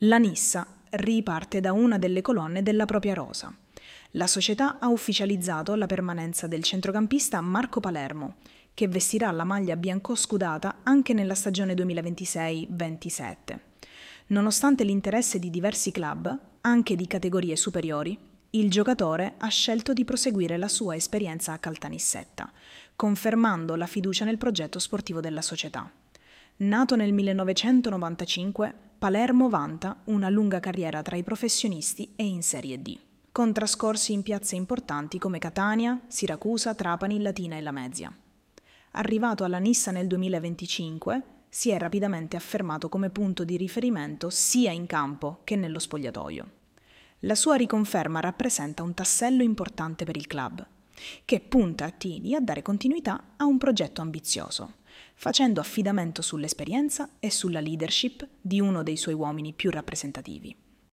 La Nissa riparte da una delle colonne della propria rosa. La società ha ufficializzato la permanenza del centrocampista Marco Palermo, che vestirà la maglia biancoscudata anche nella stagione 2026-27. Nonostante l'interesse di diversi club, anche di categorie superiori, il giocatore ha scelto di proseguire la sua esperienza a Caltanissetta, confermando la fiducia nel progetto sportivo della società. Nato nel 1995, Palermo vanta una lunga carriera tra i professionisti e in Serie D, con trascorsi in piazze importanti come Catania, Siracusa, Trapani, Latina e Lamezia. Arrivato alla Nissa nel 2025, si è rapidamente affermato come punto di riferimento sia in campo che nello spogliatoio. La sua riconferma rappresenta un tassello importante per il club, che punta a Tini a dare continuità a un progetto ambizioso, facendo affidamento sull'esperienza e sulla leadership di uno dei suoi uomini più rappresentativi.